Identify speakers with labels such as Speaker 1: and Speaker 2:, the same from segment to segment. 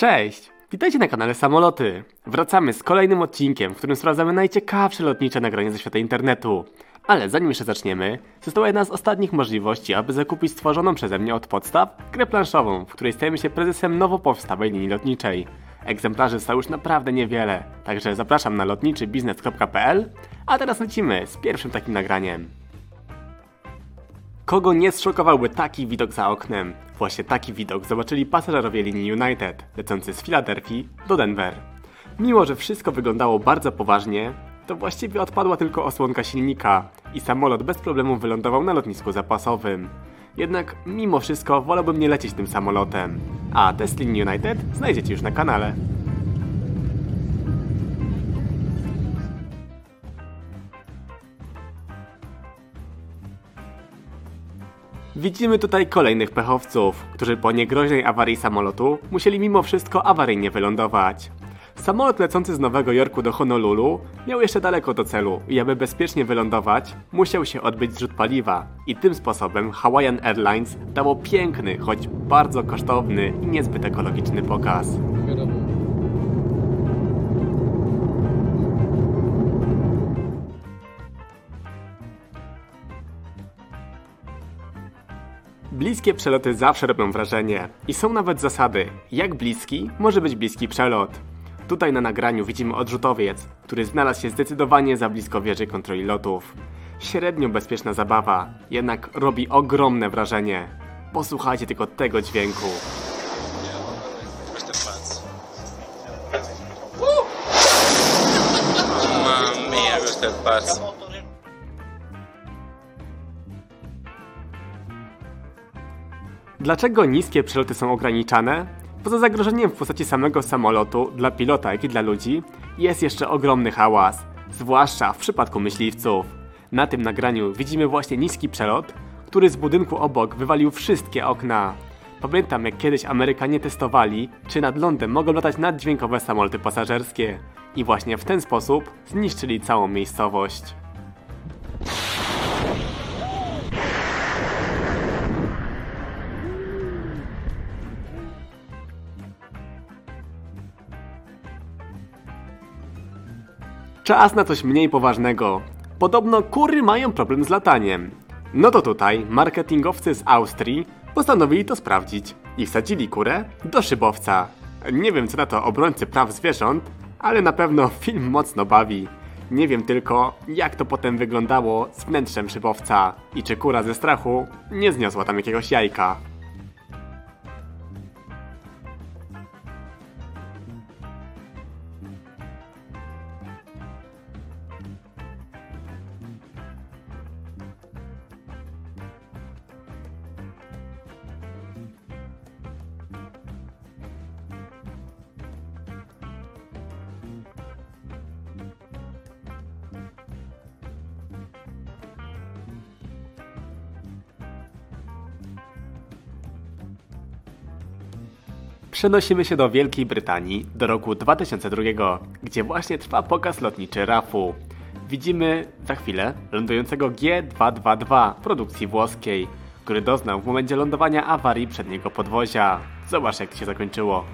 Speaker 1: Cześć! Witajcie na kanale Samoloty. Wracamy z kolejnym odcinkiem, w którym sprawdzamy najciekawsze lotnicze nagrania ze świata internetu. Ale zanim jeszcze zaczniemy, została jedna z ostatnich możliwości, aby zakupić stworzoną przeze mnie od podstaw grę planszową, w której stajemy się prezesem nowo powstałej linii lotniczej. Egzemplarzy zostało już naprawdę niewiele, także zapraszam na lotnyczybiznes.pl, a teraz lecimy z pierwszym takim nagraniem. Kogo nie zszokowałby taki widok za oknem? Właśnie taki widok zobaczyli pasażerowie linii United, lecący z Filadelfii do Denver. Mimo że wszystko wyglądało bardzo poważnie, to właściwie odpadła tylko osłonka silnika i samolot bez problemu wylądował na lotnisku zapasowym. Jednak mimo wszystko wolałbym nie lecieć tym samolotem. A test linii United znajdziecie już na kanale. Widzimy tutaj kolejnych pechowców, którzy po niegroźnej awarii samolotu musieli mimo wszystko awaryjnie wylądować. Samolot lecący z Nowego Jorku do Honolulu miał jeszcze daleko do celu i aby bezpiecznie wylądować, musiał się odbyć zrzut paliwa. I tym sposobem Hawaiian Airlines dało piękny, choć bardzo kosztowny i niezbyt ekologiczny pokaz. Bliskie przeloty zawsze robią wrażenie i są nawet zasady, jak bliski może być bliski przelot. Tutaj na nagraniu widzimy odrzutowiec, który znalazł się zdecydowanie za blisko wieży kontroli lotów. Średnio bezpieczna zabawa, jednak robi ogromne wrażenie. Posłuchajcie tylko tego dźwięku. Dlaczego niskie przeloty są ograniczane? Poza zagrożeniem w postaci samego samolotu, dla pilota jak i dla ludzi, jest jeszcze ogromny hałas, zwłaszcza w przypadku myśliwców. Na tym nagraniu widzimy właśnie niski przelot, który z budynku obok wywalił wszystkie okna. Pamiętam, jak kiedyś Amerykanie testowali, czy nad lądem mogą latać naddźwiękowe samoloty pasażerskie. I właśnie w ten sposób zniszczyli całą miejscowość. Czas na coś mniej poważnego. Podobno kury mają problem z lataniem. No to tutaj marketingowcy z Austrii postanowili to sprawdzić i wsadzili kurę do szybowca. Nie wiem co na to obrońcy praw zwierząt, ale na pewno film mocno bawi. Nie wiem tylko jak to potem wyglądało z wnętrzem szybowca i czy kura ze strachu nie zniosła tam jakiegoś jajka. Przenosimy się do Wielkiej Brytanii do roku 2002, gdzie właśnie trwa pokaz lotniczy RAF-u. Widzimy za chwilę lądującego G222 produkcji włoskiej, który doznał w momencie lądowania awarii przedniego podwozia. Zobacz jak to się zakończyło.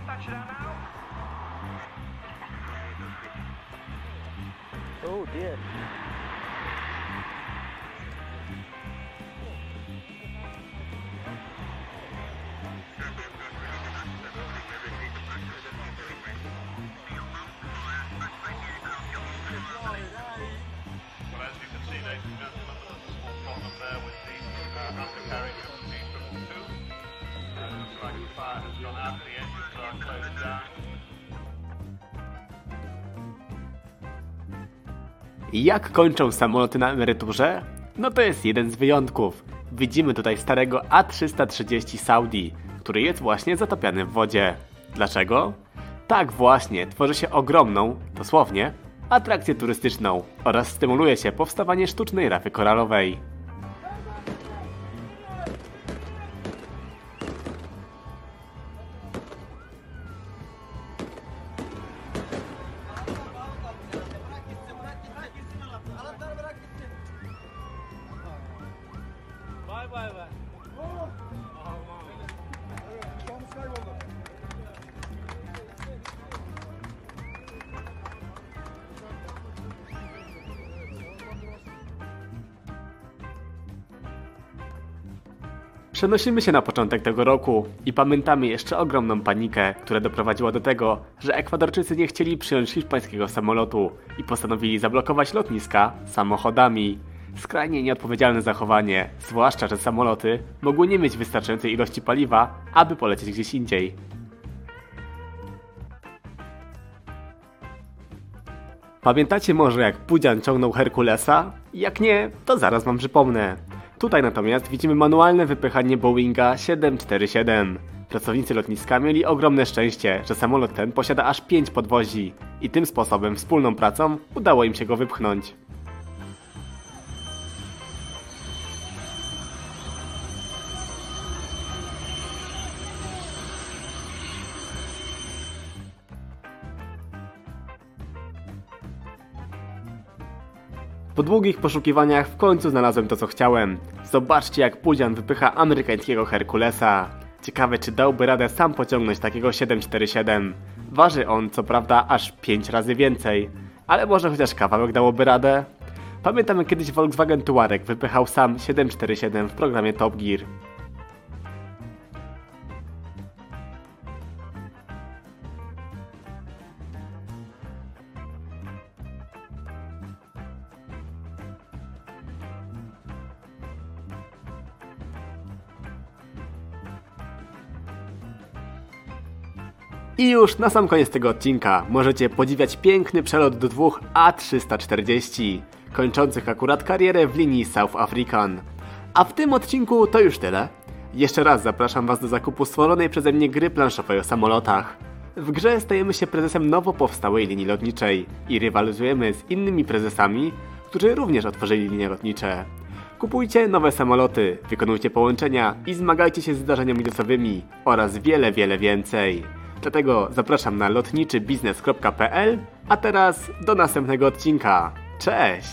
Speaker 1: Jak kończą samoloty na emeryturze? No to jest jeden z wyjątków. Widzimy tutaj starego A330 Saudi, który jest właśnie zatopiany w wodzie. Dlaczego? Tak właśnie, tworzy się ogromną, dosłownie, atrakcję turystyczną oraz stymuluje się powstawanie sztucznej rafy koralowej. Przenosimy się na początek tego roku i pamiętamy jeszcze ogromną panikę, która doprowadziła do tego, że Ekwadorczycy nie chcieli przyjąć hiszpańskiego samolotu i postanowili zablokować lotniska samochodami. Skrajnie nieodpowiedzialne zachowanie, zwłaszcza że samoloty mogły nie mieć wystarczającej ilości paliwa, aby polecieć gdzieś indziej. Pamiętacie może jak Pudzian ciągnął Herkulesa? Jak nie, to zaraz wam przypomnę. Tutaj natomiast widzimy manualne wypychanie Boeinga 747. Pracownicy lotniska mieli ogromne szczęście, że samolot ten posiada aż 5 podwozi i tym sposobem wspólną pracą udało im się go wypchnąć. Po długich poszukiwaniach w końcu znalazłem to co chciałem. Zobaczcie jak Pudzian wypycha amerykańskiego Herkulesa. Ciekawe czy dałby radę sam pociągnąć takiego 747. Waży on co prawda aż 5 razy więcej. Ale może chociaż kawałek dałoby radę? Pamiętam jak kiedyś Volkswagen Touareg wypychał sam 747 w programie Top Gear. I już na sam koniec tego odcinka możecie podziwiać piękny przelot do dwóch A340, kończących akurat karierę w linii South African. A w tym odcinku to już tyle. Jeszcze raz zapraszam was do zakupu stworzonej przeze mnie gry planszowej o samolotach. W grze stajemy się prezesem nowo powstałej linii lotniczej i rywalizujemy z innymi prezesami, którzy również otworzyli linie lotnicze. Kupujcie nowe samoloty, wykonujcie połączenia i zmagajcie się z zdarzeniami losowymi oraz wiele więcej. Dlatego zapraszam na lotniczybiznes.pl, a teraz do następnego odcinka. Cześć!